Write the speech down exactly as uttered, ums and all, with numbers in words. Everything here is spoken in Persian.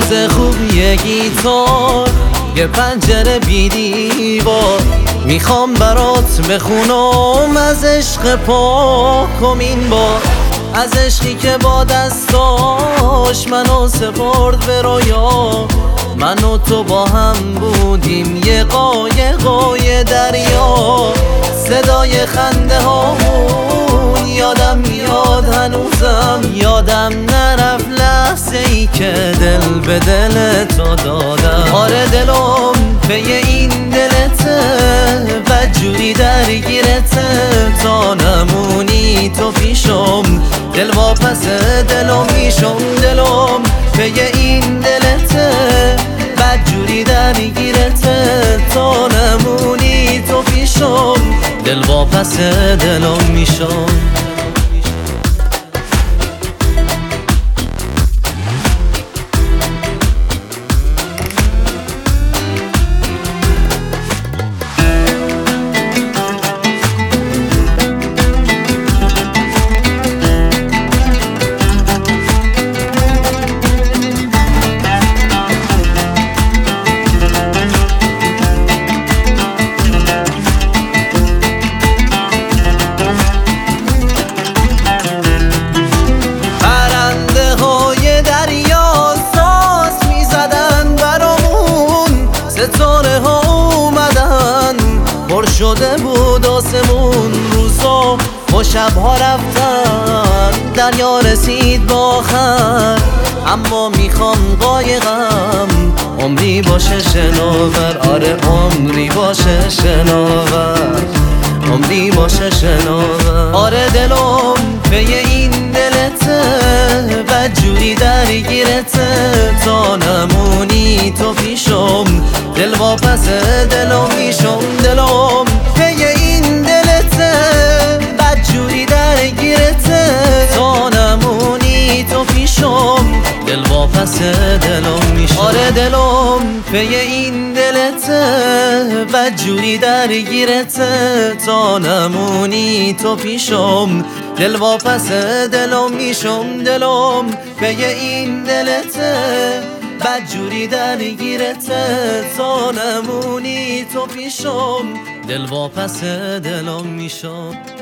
روز خوبی گیتار، یه پنجره بی دیوار، میخوام برات بخونم از عشق پاکم این بار، از عشقی که با دستاش منو سپرد به رویا. من و تو با هم بودیم یه قایقای دریا، صدای خنده هامون یادم میاد هنوزم، یادم نرفت لحظه ای که دل به دل تو دادم. آره دلم به این دلته و جوری درگیرته، تا نمونی تو پیشم دل واپس دلم میشم. دلم به این دلته و جوری درگیرته، تا نمونی تو پیشم دل واپس دلم میشم. ستاره ها اومدن پر شده بود آسمون، روزا و شبها رفتن، دریا رسید با آخر. اما میخوام قایقم عمری باشه شناور، آره عمری باشه شناور، عمری باشه شناور. آره دلم به این دلته و جوری درگیرته، تا نمونی تو پیشم دل واپس دلم میشم. دلم به این دلته و جوری درگیرته، تا نمونی تو پیشم دل واپس دلم میشم. آره دلم به این دلته و جوری درگیرته، تا نمونی تو پیشم دل واپس دلم میشم. دلم به این دلته و جوری درگیرته، تا نمونی تو پیشم دل واپس دلم میشم.